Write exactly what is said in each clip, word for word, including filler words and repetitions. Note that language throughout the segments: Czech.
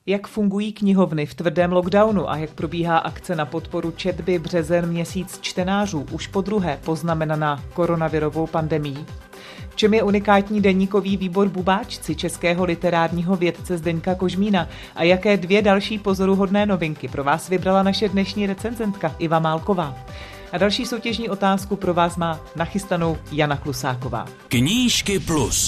Jak fungují knihovny v tvrdém lockdownu a jak probíhá akce na podporu četby březen měsíc čtenářů už podruhé poznamenaná koronavirovou pandemií? V čem je unikátní deníkový výbor Bubáčci českého literárního vědce Zdeňka Kožmína a jaké dvě další pozoruhodné novinky pro vás vybrala naše dnešní recenzentka Iva Málková? A další soutěžní otázku pro vás má nachystanou Jana Klusáková. Knížky plus.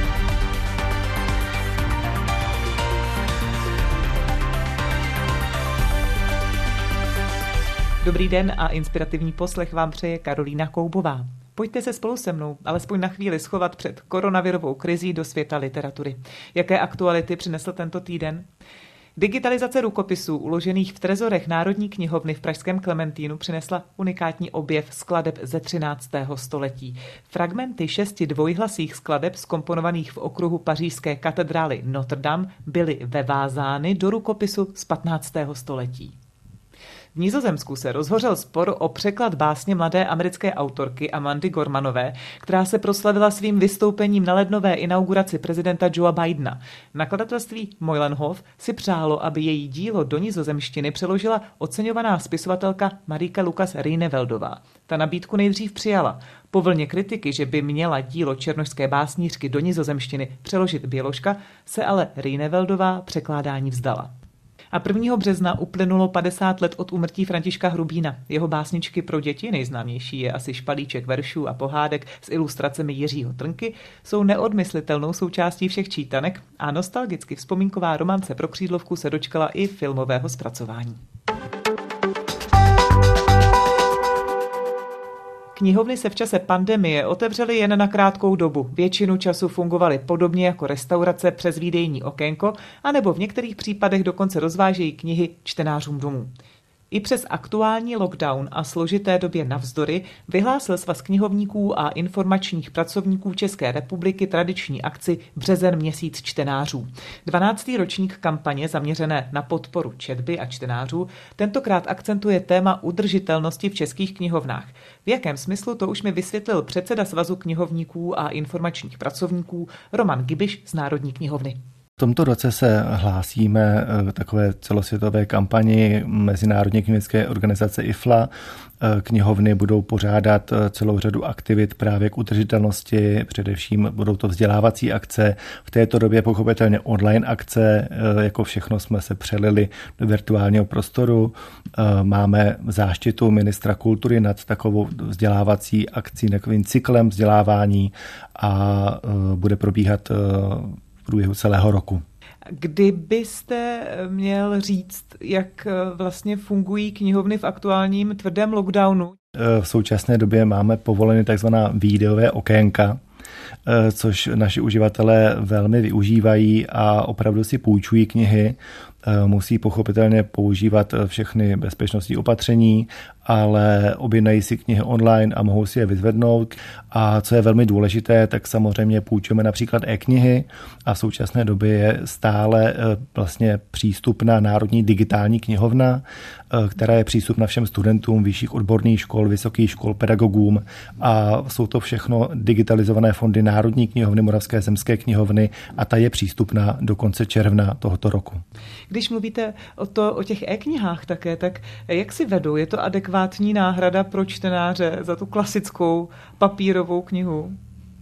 Dobrý den a inspirativní poslech vám přeje Karolína Koubová. Pojďte se spolu se mnou alespoň na chvíli schovat před koronavirovou krizí do světa literatury. Jaké aktuality přinesl tento týden? Digitalizace rukopisů uložených v trezorech Národní knihovny v pražském Klementínu přinesla unikátní objev skladeb ze třináctého století. Fragmenty šesti dvojhlasých skladeb zkomponovaných v okruhu pařížské katedrály Notre Dame byly vevázány do rukopisu z patnáctého století. V Nizozemsku se rozhořel spor o překlad básně mladé americké autorky Amandy Gormanové, která se proslavila svým vystoupením na lednové inauguraci prezidenta Joea Bidena. Nakladatelství Moylenhof si přálo, aby její dílo do nizozemštiny přeložila oceňovaná spisovatelka Marijka Lucas-Rijneveldová. Ta nabídku nejdřív přijala. Po vlně kritiky, že by měla dílo černošské básnířky do nizozemštiny přeložit Běložka, se ale Rijneveldová překládání vzdala. A prvního března uplynulo padesát let od úmrtí Františka Hrubína. Jeho básničky pro děti, nejznámější je asi Špalíček veršů a pohádek s ilustracemi Jiřího Trnky, jsou neodmyslitelnou součástí všech čítanek a nostalgicky vzpomínková romance pro křídlovku se dočkala i filmového zpracování. Knihovny se v čase pandemie otevřely jen na krátkou dobu. Většinu času fungovaly podobně jako restaurace přes výdejní okénko, anebo v některých případech dokonce rozvážejí knihy čtenářům domů. I přes aktuální lockdown a složité době navzdory vyhlásil Svaz knihovníků a informačních pracovníků České republiky tradiční akci Březen měsíc čtenářů. dvanáctý ročník kampaně zaměřené na podporu četby a čtenářů tentokrát akcentuje téma udržitelnosti v českých knihovnách. V jakém smyslu, to už mi vysvětlil předseda Svazu knihovníků a informačních pracovníků Roman Gibiš z Národní knihovny. V tomto roce se hlásíme k takové celosvětové kampani Mezinárodní knihovnické organizace I F L A. Knihovny budou pořádat celou řadu aktivit právě k udržitelnosti, především budou to vzdělávací akce. V této době pochopitelně online akce, jako všechno jsme se přelili do virtuálního prostoru. Máme záštitu ministra kultury nad takovou vzdělávací akcí, takovým cyklem vzdělávání a bude probíhat v průběhu celého roku. Kdybyste měl říct, jak vlastně fungují knihovny v aktuálním tvrdém lockdownu? V současné době máme povoleny takzvaná videové okénka, což naši uživatelé velmi využívají a opravdu si půjčují knihy. Musí pochopitelně používat všechny bezpečnostní opatření, ale objednají si knihy online a mohou si je vyzvednout. A co je velmi důležité, tak samozřejmě půjčujeme například e-knihy a v současné době je stále vlastně přístupná Národní digitální knihovna, která je přístupná všem studentům vyšších odborných škol, vysokých škol, pedagogům a jsou to všechno digitalizované fondy Národní knihovny, Moravské zemské knihovny a ta je přístupná do konce června tohoto roku. Když mluvíte o, to, o těch e-knihách také, tak jak si vedou? Je to adekvátní náhrada pro čtenáře za tu klasickou papírovou knihu?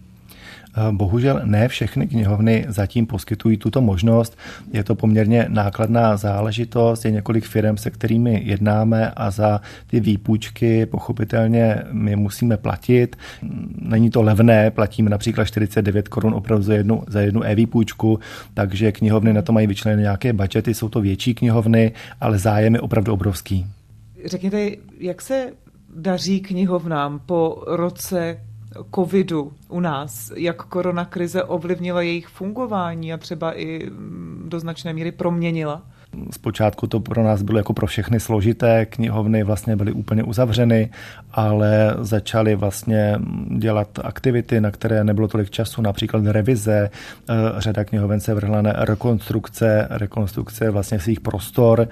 Bohužel ne všechny knihovny zatím poskytují tuto možnost. Je to poměrně nákladná záležitost, je několik firm, se kterými jednáme a za ty výpůjčky pochopitelně my musíme platit. Není to levné, platíme například čtyřicet devět korun opravdu za jednu, za jednu e-výpůjčku, takže knihovny na to mají vyčleněné nějaké budžety, jsou to větší knihovny, ale zájem je opravdu obrovský. Řekněte, jak se daří knihovnám po roce covidu u nás, jak koronakrize ovlivnila jejich fungování a třeba i do značné míry proměnila? Zpočátku to pro nás bylo jako pro všechny složité, knihovny vlastně byly úplně uzavřeny, ale začaly vlastně dělat aktivity, na které nebylo tolik času, například revize, řada knihoven se vrhla na rekonstrukce, rekonstrukce vlastně svých prostor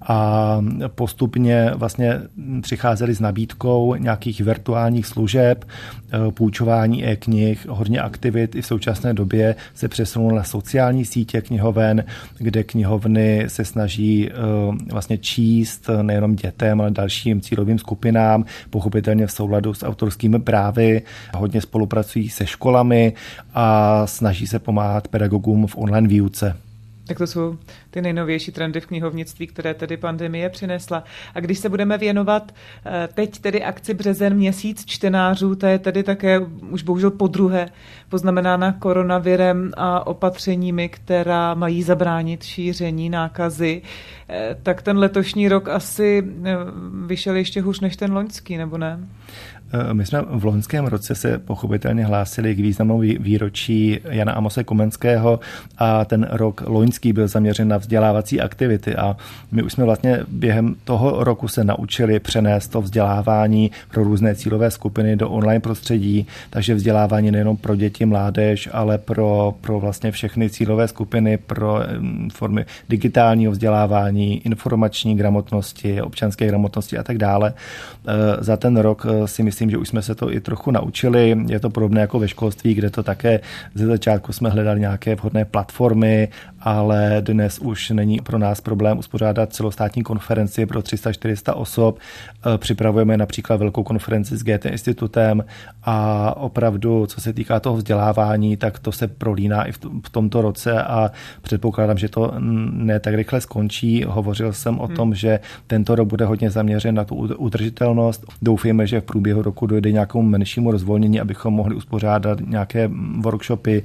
a postupně vlastně přicházeli s nabídkou nějakých virtuálních služeb, půjčování e-knih, hodně aktivit i v současné době se přesunulo na sociální sítě knihoven, kde knihovny se snaží vlastně číst nejenom dětem, ale dalším cílovým skupinám, pochopitelně v souladu s autorskými právy, hodně spolupracují se školami a snaží se pomáhat pedagogům v online výuce. Tak to jsou ty nejnovější trendy v knihovnictví, které tedy pandemie přinesla. A když se budeme věnovat teď tedy akci Březen, měsíc čtenářů, to je tedy také už bohužel podruhé poznamenána koronavirem a opatřeními, která mají zabránit šíření nákazy, tak ten letošní rok asi vyšel ještě hůř než ten loňský, nebo ne? My jsme v loňském roce se pochopitelně hlásili k významnou výročí Jana Amose Komenského a ten rok loňský byl zaměřen na vzdělávací aktivity a my už jsme vlastně během toho roku se naučili přenést to vzdělávání pro různé cílové skupiny do online prostředí, takže vzdělávání nejenom pro děti, mládež, ale pro, pro vlastně všechny cílové skupiny, pro formy digitálního vzdělávání, informační gramotnosti, občanské gramotnosti a tak dále. Za ten rok si myslím, že už jsme se to i trochu naučili. Je to podobné jako ve školství, kde to také ze začátku jsme hledali nějaké vhodné platformy, ale dnes už není pro nás problém uspořádat celostátní konferenci pro tři sta čtyři sta osob. Připravujeme například velkou konferenci s G T institutem a opravdu, co se týká toho vzdělávání, tak to se prolíná i v tomto roce a předpokládám, že to ne tak rychle skončí. Hovořil jsem o tom, hmm. že tento rok bude hodně zaměřen na tu udržitelnost. Doufejme, že v průběhu roku dojde nějakému menšímu rozvolnění, abychom mohli uspořádat nějaké workshopy.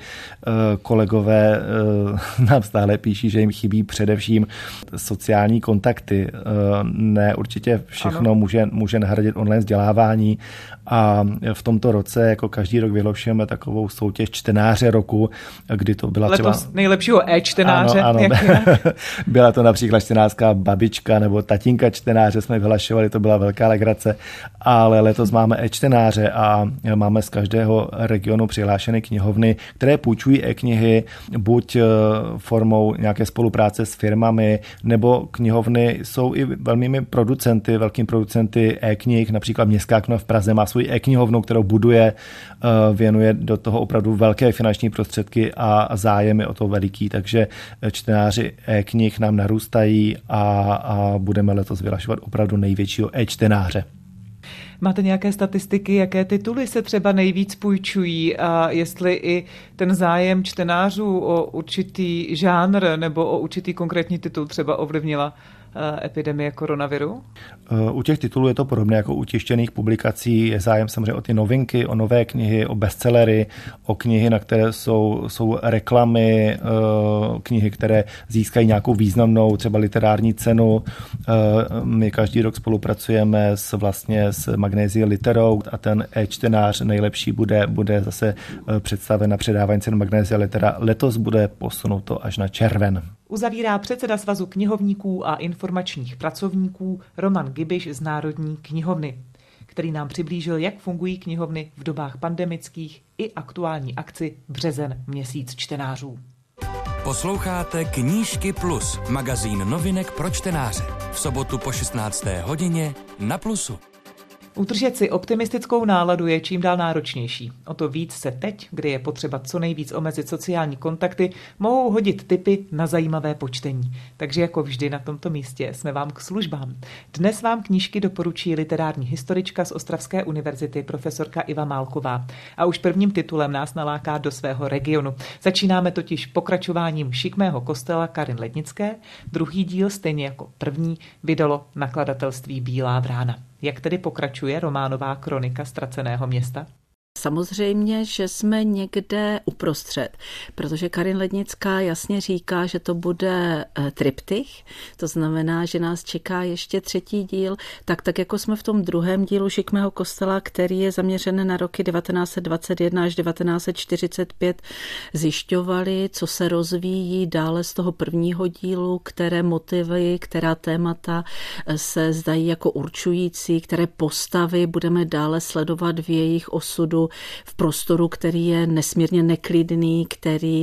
Kolegové nám stále píší, že jim chybí především sociální kontakty. Ne, určitě všechno může, může nahradit online vzdělávání a v tomto roce jako každý rok vyhlašujeme takovou soutěž čtenáře roku, kdy to byla letos třeba... nejlepšího e-čtenáře. Ano, ano. Byla to například čtenářská babička nebo tatínka čtenáře jsme vyhlašovali, to byla velká legrace, ale letos máme e-čtenáře a máme z každého regionu přihlášené knihovny, které půjčují e-knihy buď formou nějaké spolupráce s firmami, nebo knihovny jsou i velmi producenty, velkým producenty e-knih, například Městská knihovna v Praze má svou e-knihovnu, kterou buduje, věnuje do toho opravdu velké finanční prostředky a zájem je o to veliký, takže čtenáři e-knih nám narůstají a, a budeme letos vyhlašovat opravdu největšího e-čtenáře. Máte nějaké statistiky, jaké tituly se třeba nejvíc půjčují a jestli i ten zájem čtenářů o určitý žánr nebo o určitý konkrétní titul třeba ovlivnila epidemie koronaviru? U těch titulů je to podobné jako u tištěných publikací. Je zájem samozřejmě o ty novinky, o nové knihy, o bestsellery, o knihy, na které jsou, jsou reklamy, knihy, které získají nějakou významnou třeba literární cenu. My každý rok spolupracujeme s, vlastně s Magnézie Literou a ten e-čtenář nejlepší bude, bude zase představen na předávání cenu Magnézie Litera. Letos bude posunuto až na červen. Uzavírá předseda Svazu knihovníků a informačních pracovníků Roman Gibiš z Národní knihovny, který nám přiblížil, jak fungují knihovny v dobách pandemických i aktuální akci Březen, měsíc čtenářů. Posloucháte Knížky Plus, magazín novinek pro čtenáře. V sobotu po šestnácté hodině na Plusu. Udržet si optimistickou náladu je čím dál náročnější. O to víc se teď, kdy je potřeba co nejvíc omezit sociální kontakty, mohou hodit tipy na zajímavé počtení. Takže jako vždy na tomto místě jsme vám k službám. Dnes vám knížky doporučí literární historička z Ostravské univerzity profesorka Iva Málková. A už prvním titulem nás naláká do svého regionu. Začínáme totiž pokračováním Šikmého kostela Karin Lednické. Druhý díl, stejně jako první, vydalo nakladatelství Bílá vrána. Jak tedy pokračuje románová kronika ztraceného města? Samozřejmě, že jsme někde uprostřed, protože Karin Lednická jasně říká, že to bude triptych, to znamená, že nás čeká ještě třetí díl, tak tak jako jsme v tom druhém dílu Šikmého kostela, který je zaměřen na roky devatenáct set dvacet jedna až devatenáct set čtyřicet pět, zjišťovali, co se rozvíjí dále z toho prvního dílu, které motivy, která témata se zdají jako určující, které postavy budeme dále sledovat v jejich osudu v prostoru, který je nesmírně neklidný, který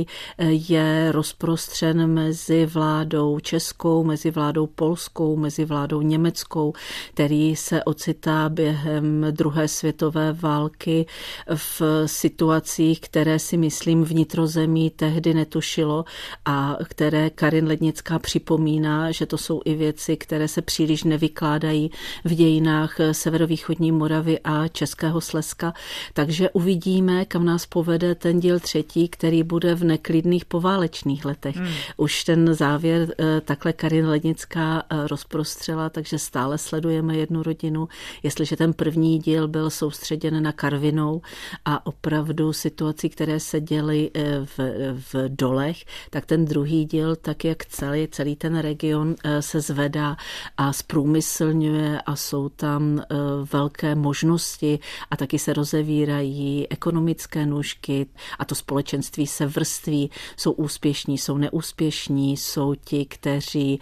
je rozprostřen mezi vládou českou, mezi vládou polskou, mezi vládou německou, který se ocitá během druhé světové války v situacích, které si myslím vnitrozemí tehdy netušilo a které Karin Lednická připomíná, že to jsou i věci, které se příliš nevykládají v dějinách severovýchodní Moravy a Českého Slezska. Takže uvidíme, kam nás povede ten díl třetí, který bude v neklidných poválečných letech. Hmm. Už ten závěr takhle Karin Lednická rozprostřela, takže stále sledujeme jednu rodinu. Jestliže ten první díl byl soustředěn na Karvinou a opravdu situací, které se děly v, v dolech, tak ten druhý díl, tak jak celý, celý ten region se zvedá a zprůmyslňuje a jsou tam velké možnosti a taky se rozevírají ekonomické nůžky a to společenství se vrství, jsou úspěšní, jsou neúspěšní, jsou ti, kteří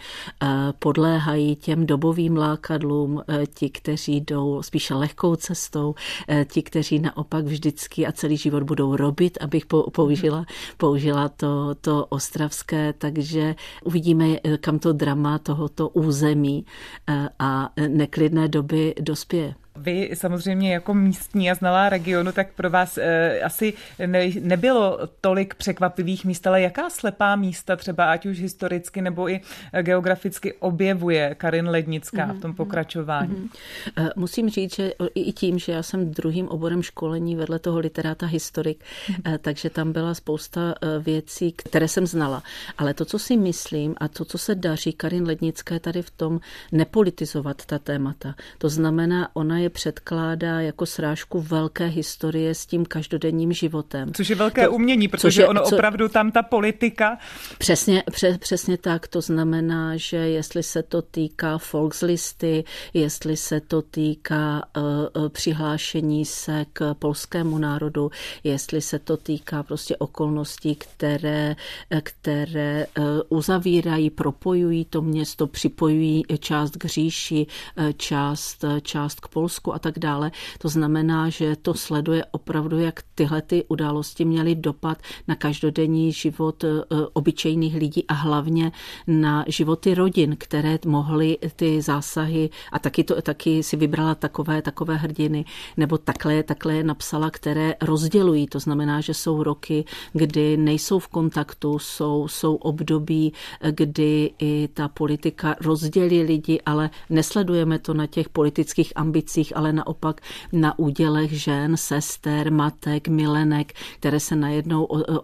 podléhají těm dobovým lákadlům, ti, kteří jdou spíše lehkou cestou, ti, kteří naopak vždycky a celý život budou robit, abych použila, použila to, to ostravské, takže uvidíme, kam to drama tohoto území a neklidné doby dospěje. Vy samozřejmě jako místní a znalá regionu, tak pro vás e, asi ne, nebylo tolik překvapivých míst, ale jaká slepá místa třeba ať už historicky nebo i geograficky objevuje Karin Lednická mm-hmm. v tom pokračování? Mm-hmm. Musím říct, že i tím, že já jsem druhým oborem školení vedle toho literáta historik, mm-hmm. takže tam byla spousta věcí, které jsem znala. Ale to, co si myslím a to, co se daří Karin Lednické tady v tom nepolitizovat ta témata, to znamená, ona je předkládá jako srážku velké historie s tím každodenním životem. Což je velké to, umění, protože je, ono co, opravdu tam ta politika... Přesně, pře, přesně tak, to znamená, že jestli se to týká Volkslisty, jestli se to týká uh, přihlášení se k polskému národu, jestli se to týká prostě okolností, které, které uh, uzavírají, propojují to město, připojují část k říši, část, část k Polsku a tak dále. To znamená, že to sleduje opravdu, jak tyhle ty události měly dopad na každodenní život obyčejných lidí a hlavně na životy rodin, které mohly ty zásahy a taky, to, taky si vybrala takové, takové hrdiny, nebo takhle, takhle je napsala, které rozdělují. To znamená, že jsou roky, kdy nejsou v kontaktu, jsou, jsou období, kdy i ta politika rozdělí lidi, ale nesledujeme to na těch politických ambicích, ale naopak na údělech žen, sester, matek, milenek, které se najednou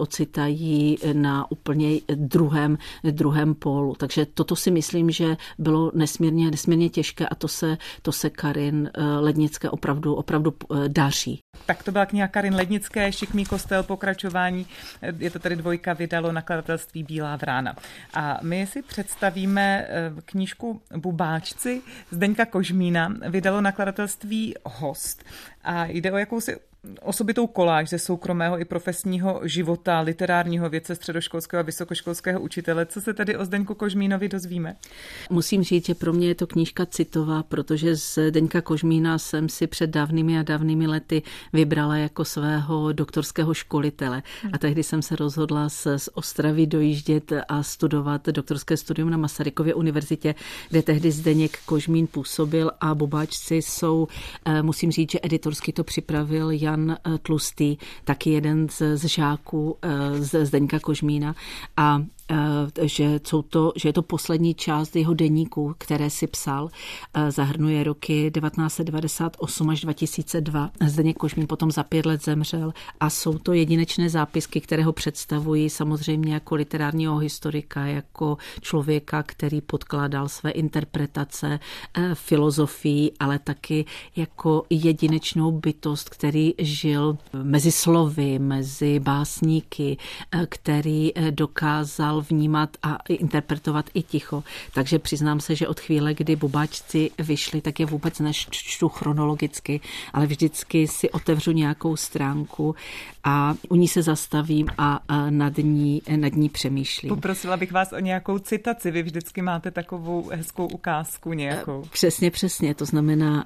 ocitají na úplně druhém, druhém pólu. Takže toto si myslím, že bylo nesmírně, nesmírně těžké a to se, to se Karin Lednické opravdu, opravdu daří. Tak to byla kniha Karin Lednické, Šikmý kostel, pokračování. Je to tady dvojka, vydalo nakladatelství Bílá vrána. A my si představíme knížku Bubáčci Zdeňka Kožmína, vydalo nakladatelství Host. A jde o jakousi osobitou koláž ze soukromého i profesního života literárního vědce, středoškolského a vysokoškolského učitele. Co se tedy o Zdeňku Kožmínovi dozvíme? Musím říct, že pro mě je to knížka citová, protože z Zdeňka Kožmína jsem si před dávnými a dávnými lety vybrala jako svého doktorského školitele. A tehdy jsem se rozhodla z, z Ostravy dojíždět a studovat doktorské studium na Masarykově univerzitě, kde tehdy Zdeněk Kožmín působil a Bubáčci jsou, musím říct, že editorsky to připravil Jan Tlustý, taky jeden z, z žáků z Zdeňka Kožmína. A že, jsou to, že je to poslední část jeho deníků, které si psal. Zahrnuje roky devatenáct set devadesát osm až dva tisíce dva. Zdeněk Kožmín potom za pět let zemřel a jsou to jedinečné zápisky, které ho představují samozřejmě jako literárního historika, jako člověka, který podkládal své interpretace filozofii, ale taky jako jedinečnou bytost, který žil mezi slovy, mezi básníky, který dokázal vnímat a interpretovat i ticho. Takže přiznám se, že od chvíle, kdy Bubáčci vyšli, tak je vůbec nečtu chronologicky, ale vždycky si otevřu nějakou stránku a u ní se zastavím a nad ní, nad ní přemýšlím. Poprosila bych vás o nějakou citaci. Vy vždycky máte takovou hezkou ukázku nějakou. Přesně, přesně. To znamená,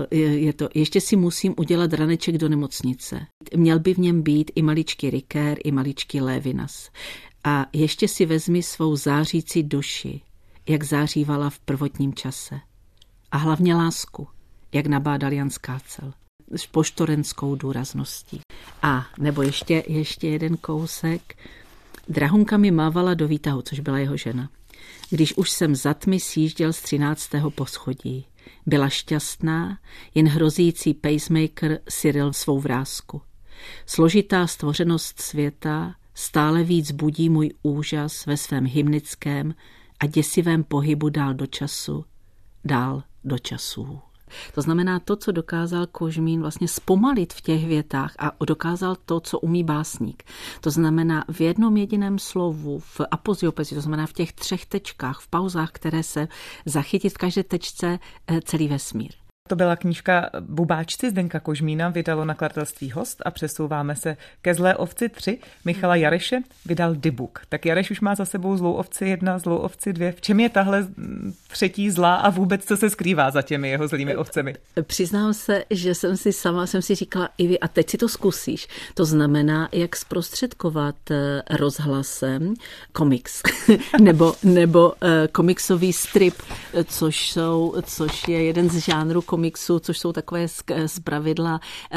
je to, ještě si musím udělat raneček do nemocnice. Měl by v něm být i maličký Rikér, i maličký Lévinas. A ještě si vezmi svou zářící duši, jak zářívala v prvotním čase. A hlavně lásku, jak nabádal Jan Skácel, s poštorenskou důrazností. A nebo ještě, ještě jeden kousek. Drahunka mi mávala do výtahu, což byla jeho žena. Když už jsem za tmy sjížděl z třináctého poschodí. Byla šťastná, jen hrozící pacemaker syril svou vrásku. Složitá stvořenost světa stále víc budí můj úžas ve svém hymnickém a děsivém pohybu dál do času, dál do časů. To znamená to, co dokázal Kožmín vlastně zpomalit v těch větách a dokázal to, co umí básník. To znamená v jednom jediném slovu, v apoziopezi, to znamená v těch třech tečkách, v pauzách, které se zachytit v každé tečce celý vesmír. To byla knížka Bubáčci Zdeňka Kožmína, vydalo nakladatelství Host a přesouváme se ke Zlé ovci tři. Michala Jareše vydal Dybuk. Tak Jareš už má za sebou Zlou ovci jedna, Zlou ovci dvě. V čem je tahle třetí zlá a vůbec co se skrývá za těmi jeho zlými ovcemi? Přiznám se, že jsem si sama, jsem si říkala, Ivi, a teď si to zkusíš. To znamená, jak zprostředkovat rozhlasem komiks nebo, nebo komiksový strip, což, jsou, což je jeden z žánrů komiksu, což jsou takové zpravidla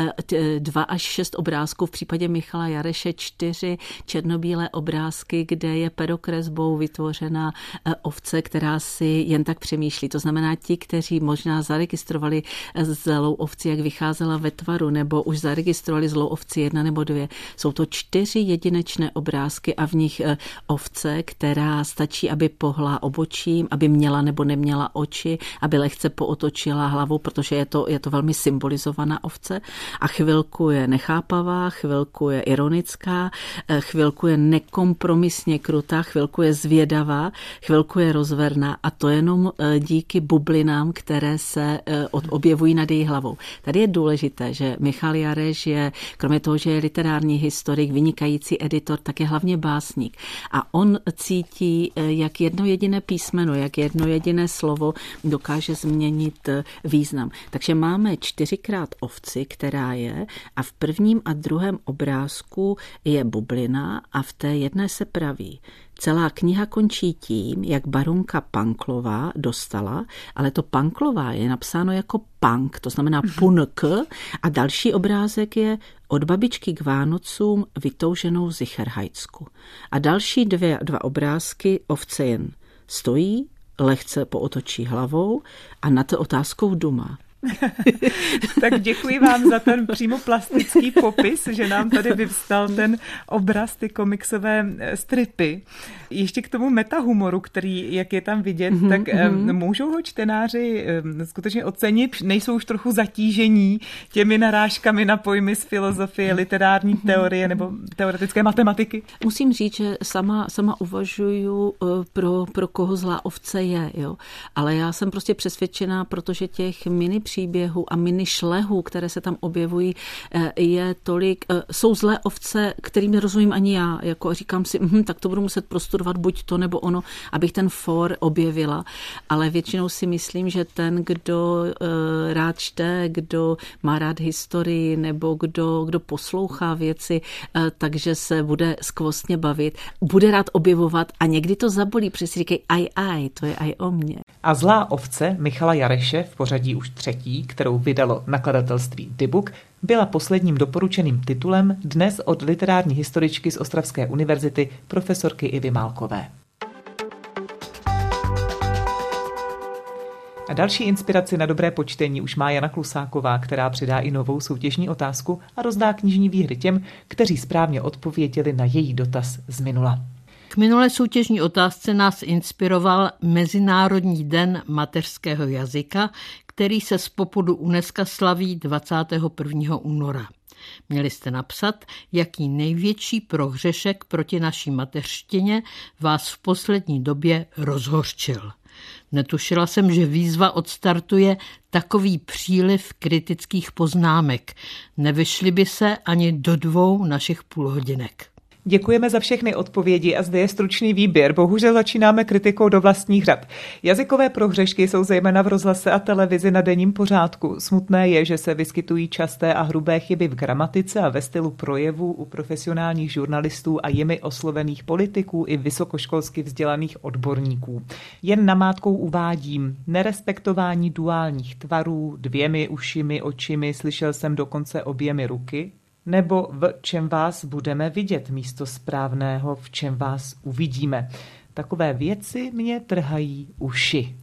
dva až šest obrázků, v případě Michala Jareše čtyři černobílé obrázky, kde je perokresbou vytvořena ovce, která si jen tak přemýšlí. To znamená ti, kteří možná zaregistrovali Zlou ovci, jak vycházela ve tvaru, nebo už zaregistrovali Zlou ovci jedna nebo dvě. Jsou to čtyři jedinečné obrázky a v nich ovce, která stačí, aby pohla obočím, aby měla nebo neměla oči, aby lehce pootočila hlavou, protože je to, je to velmi symbolizovaná ovce a chvilku je nechápavá, chvilku je ironická, chvilku je nekompromisně krutá, chvilku je zvědavá, chvilku je rozverná a to jenom díky bublinám, které se objevují nad její hlavou. Tady je důležité, že Michal Jareš je, kromě toho, že je literární historik, vynikající editor, tak je hlavně básník. A on cítí, jak jedno jediné písmeno, jak jedno jediné slovo dokáže změnit význam. Takže máme čtyřikrát ovci, která je a v prvním a druhém obrázku je bublina a v té jedné se praví. Celá kniha končí tím, jak baronka Panklová dostala, ale to Panklová je napsáno jako pank, to znamená punk a další obrázek je od babičky k Vánocům vytouženou Zicherhajcku. A další dvě, dva obrázky ovce jen stojí, lehce pootočí hlavou a na to otázkou duma. Tak děkuji vám za ten přímo plastický popis, že nám tady vyvstal ten obraz, ty komiksové stripy. Ještě k tomu metahumoru, který, jak je tam vidět, mm-hmm, tak mm-hmm. můžou ho čtenáři skutečně ocenit, nejsou už trochu zatížení těmi narážkami na pojmy z filozofie, literární teorie nebo teoretické matematiky? Musím říct, že sama, sama uvažuju, pro, pro koho Zlá ovce je, jo. Ale já jsem prostě přesvědčená, protože těch mini příběhů a mini šlehů, které se tam objevují, je tolik. Jsou zlé ovce, kterým nerozumím ani já. Jako říkám si, hm, tak to budu muset prostudovat buď to nebo ono, abych ten for objevila. Ale většinou si myslím, že ten, kdo uh, rád čte, kdo má rád historii nebo kdo, kdo poslouchá věci, uh, takže se bude skvostně bavit, bude rád objevovat a někdy to zabolí, protože si říkají aj, aj, to je aj o mně. A Zlá ovce Michala Jareše v pořadí už třetí. století, kterou vydalo nakladatelství Dybbuk, byla posledním doporučeným titulem dnes od literární historičky z Ostravské univerzity profesorky Ivy Málkové. A další inspiraci na dobré počtení už má Jana Klusáková, která přidá i novou soutěžní otázku a rozdá knižní výhry těm, kteří správně odpověděli na její dotaz z minula. K minulé soutěžní otázce nás inspiroval Mezinárodní den mateřského jazyka, který se z popudu UNESCO slaví dvacátého prvního února. Měli jste napsat, jaký největší prohřešek proti naší mateřštině vás v poslední době rozhořčil. Netušila jsem, že výzva odstartuje takový příliv kritických poznámek. Nevyšly by se ani do dvou našich půlhodinek. Děkujeme za všechny odpovědi a zde je stručný výběr. Bohužel začínáme kritikou do vlastních řad. Jazykové prohřešky jsou zejména v rozhlase a televizi na denním pořádku. Smutné je, že se vyskytují časté a hrubé chyby v gramatice a ve stylu projevů u profesionálních žurnalistů a jimi oslovených politiků i vysokoškolsky vzdělaných odborníků. Jen namátkou uvádím nerespektování duálních tvarů, dvěmi ušimi, očimi, slyšel jsem dokonce oběmi ruky, nebo v čem vás budeme vidět místo správného, v čem vás uvidíme. Takové věci mě trhají uši.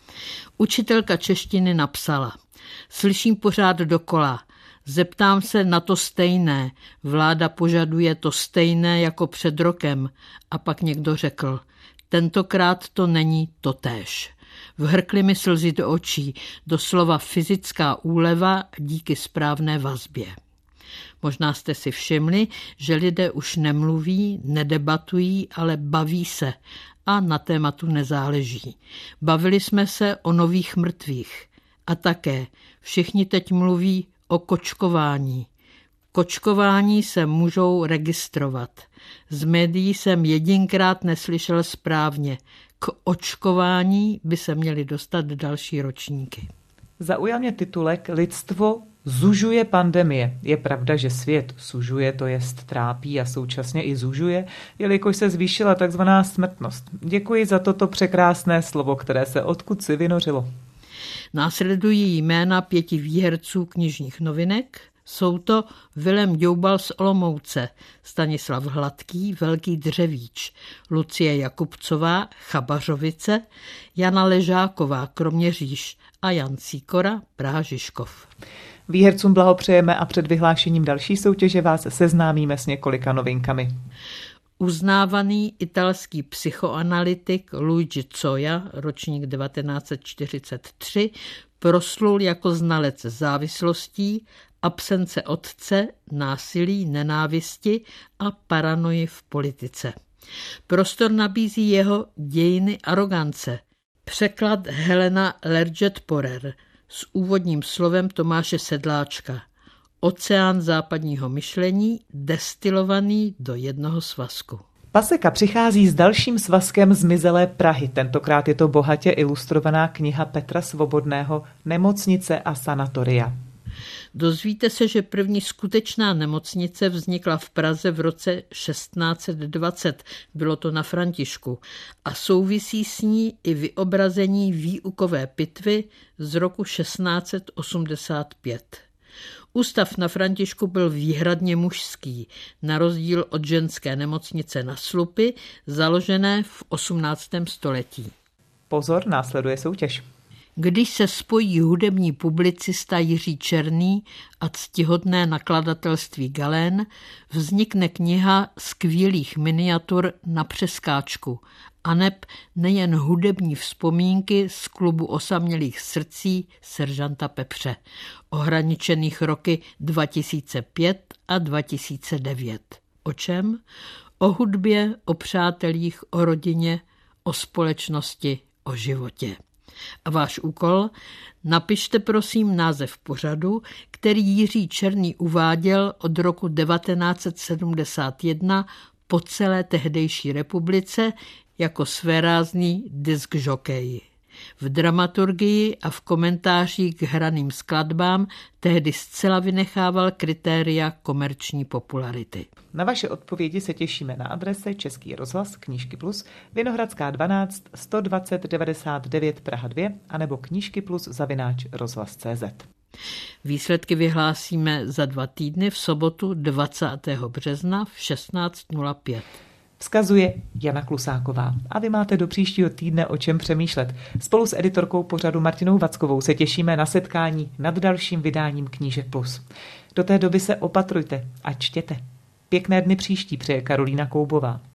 Učitelka češtiny napsala: Slyším pořád dokola. Zeptám se na to stejné. Vláda požaduje to stejné jako před rokem. A pak někdo řekl: tentokrát to není totéž. Vhrkly mi slzy do očí, doslova fyzická úleva díky správné vazbě. Možná jste si všimli, že lidé už nemluví, nedebatují, ale baví se a na tématu nezáleží. Bavili jsme se o nových mrtvých a také všichni teď mluví o kočkování. Kočkování se můžou registrovat. Z médií jsem jedinkrát neslyšel správně. K očkování by se měly dostat další ročníky. Zaujal mě titulek Lidstvo zužuje pandemie. Je pravda, že svět sužuje, to jest trápí a současně i zužuje, jelikož se zvýšila takzvaná smrtnost. Děkuji za toto překrásné slovo, které se odkud si vynořilo. Následují jména pěti výherců knižních novinek. Jsou to Vilém Ďoubal z Olomouce, Stanislav Hladký, Velký Dřevíč, Lucie Jakubcová, Chabařovice, Jana Ležáková, Kroměříž a Jan Sýkora, Praha Žižkov. Výhercům blahopřejeme a před vyhlášením další soutěže vás seznámíme s několika novinkami. Uznávaný italský psychoanalytik Luigi Zoya, ročník devatenáct set čtyřicet tři, proslul jako znalec závislostí, absence otce, násilí, nenávisti a paranoji v politice. Prostor nabízí jeho Dějiny arogance, překlad Helena Lerget-Porer s úvodním slovem Tomáše Sedláčka. Oceán západního myšlení destilovaný do jednoho svazku. Paseka přichází s dalším svazkem Zmizelé Prahy. Tentokrát je to bohatě ilustrovaná kniha Petra Svobodného Nemocnice a sanatoria. Dozvíte se, že první skutečná nemocnice vznikla v Praze v roce šestnáct set dvacet. Bylo to na Františku. A souvisí s ní i vyobrazení výukové pitvy z roku šestnáct set osmdesát pět. Ústav na Františku byl výhradně mužský, na rozdíl od ženské nemocnice na Slupy, založené v osmnáctém století. Pozor, následuje soutěž. Když se spojí hudební publicista Jiří Černý a ctihodné nakladatelství Galén, vznikne kniha skvělých miniatur na přeskáčku, aneb nejen hudební vzpomínky z klubu osamělých srdcí seržanta Pepře, ohraničených roky dva tisíce pět a dva tisíce devět. O čem? O hudbě, o přátelích, o rodině, o společnosti, o životě. A váš úkol? Napište prosím název pořadu, který Jiří Černý uváděl od roku devatenáct set sedmdesát jedna po celé tehdejší republice jako svérázný diskžokej. V dramaturgii a v komentářích k hraným skladbám tehdy zcela vynechával kritéria komerční popularity. Na vaše odpovědi se těšíme na adrese Český rozhlas Knížky Plus, Vinohradská dvanáct, sto dvacet devadesát devět Praha dva anebo knížky plus zavináč rozhlas tečka cé zet. Výsledky vyhlásíme za dva týdny v sobotu dvacátého března v šestnáct nula pět. Vzkazuje Jana Klusáková. A vy máte do příštího týdne o čem přemýšlet. Spolu s editorkou pořadu Martinou Vackovou se těšíme na setkání nad dalším vydáním Knížek Plus. Do té doby se opatrujte a čtěte. Pěkné dny příští přeje Karolína Koubová.